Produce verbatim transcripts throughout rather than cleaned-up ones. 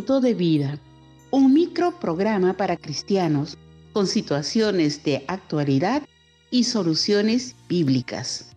minuto de vida, un microprograma para cristianos con situaciones de actualidad y soluciones bíblicas.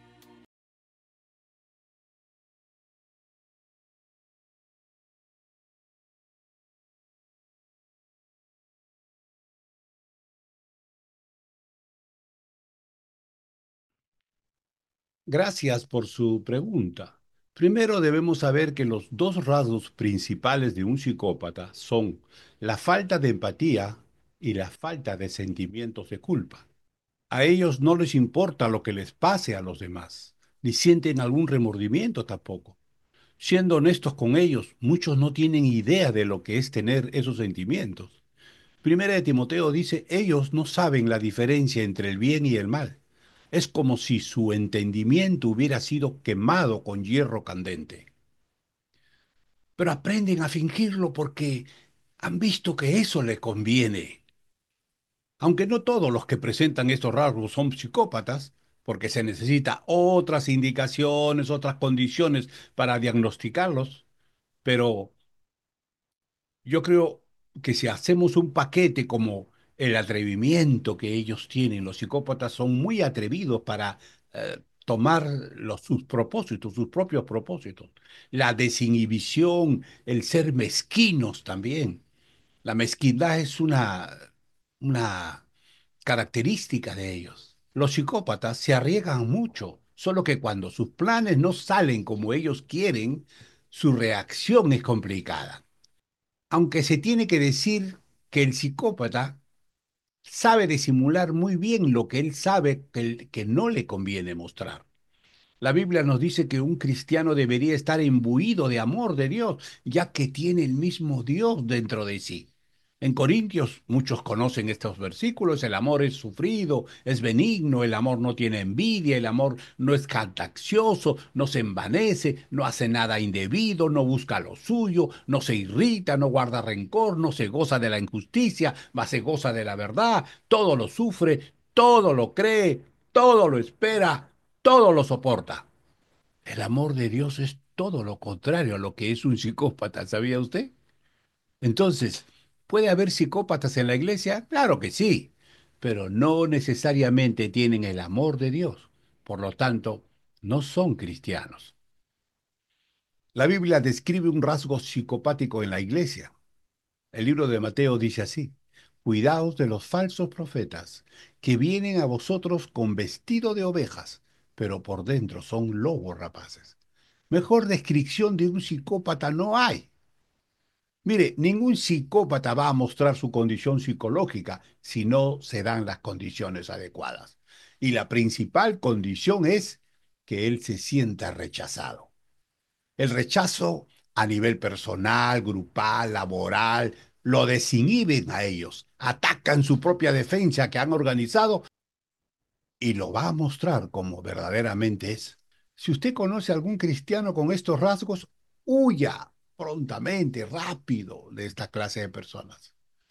Gracias por su pregunta. Primero debemos saber que los dos rasgos principales de un psicópata son la falta de empatía y la falta de sentimientos de culpa. A ellos no les importa lo que les pase a los demás, ni sienten algún remordimiento tampoco. Siendo honestos con ellos, muchos no tienen idea de lo que es tener esos sentimientos. Primera de Timoteo dice, ellos no saben la diferencia entre el bien y el mal. Es como si su entendimiento hubiera sido quemado con hierro candente. Pero aprenden a fingirlo porque han visto que eso le conviene. Aunque no todos los que presentan estos rasgos son psicópatas, porque se necesita otras indicaciones, otras condiciones para diagnosticarlos, pero yo creo que si hacemos un paquete como el atrevimiento que ellos tienen, los psicópatas son muy atrevidos para eh, tomar los, sus propósitos, sus propios propósitos. La desinhibición, el ser mezquinos también. La mezquindad es una, una característica de ellos. Los psicópatas se arriesgan mucho, solo que cuando sus planes no salen como ellos quieren, su reacción es complicada. Aunque se tiene que decir que el psicópata sabe disimular muy bien lo que él sabe que, que no le conviene mostrar. La Biblia nos dice que un cristiano debería estar imbuido de amor de Dios, ya que tiene el mismo Dios dentro de sí. En Corintios muchos conocen estos versículos, el amor es sufrido, es benigno, el amor no tiene envidia, el amor no es jactancioso, no se envanece, no hace nada indebido, no busca lo suyo, no se irrita, no guarda rencor, no se goza de la injusticia, mas se goza de la verdad, todo lo sufre, todo lo cree, todo lo espera, todo lo soporta. El amor de Dios es todo lo contrario a lo que es un psicópata, ¿sabía usted? Entonces, ¿puede haber psicópatas en la iglesia? Claro que sí, pero no necesariamente tienen el amor de Dios. Por lo tanto, no son cristianos. La Biblia describe un rasgo psicopático en la iglesia. El libro de Mateo dice así, cuidaos de los falsos profetas, que vienen a vosotros con vestido de ovejas, pero por dentro son lobos rapaces. Mejor descripción de un psicópata no hay. Mire, ningún psicópata va a mostrar su condición psicológica si no se dan las condiciones adecuadas. Y la principal condición es que él se sienta rechazado. El rechazo a nivel personal, grupal, laboral, lo desinhiben a ellos, atacan su propia defensa que han organizado y lo va a mostrar como verdaderamente es. Si usted conoce a algún cristiano con estos rasgos, huya prontamente, rápido de esta clase de personas.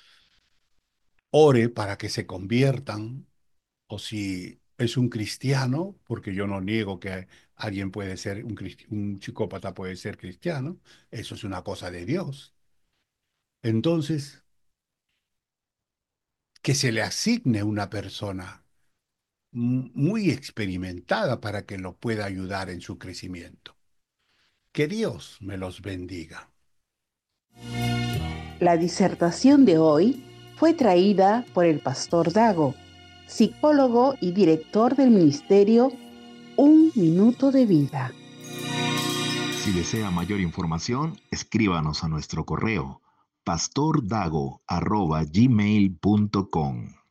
Ore para que se conviertan, o si es un cristiano, porque yo no niego que alguien puede ser, un, cristi- un psicópata puede ser cristiano, eso es una cosa de Dios. Entonces, que se le asigne una persona mu- muy experimentada para que lo pueda ayudar en su crecimiento. Que Dios me los bendiga. La disertación de hoy fue traída por el pastor Dago, psicólogo y director del ministerio Un Minuto de Vida. Si desea mayor información, escríbanos a nuestro correo pastordago arroba gmail punto com.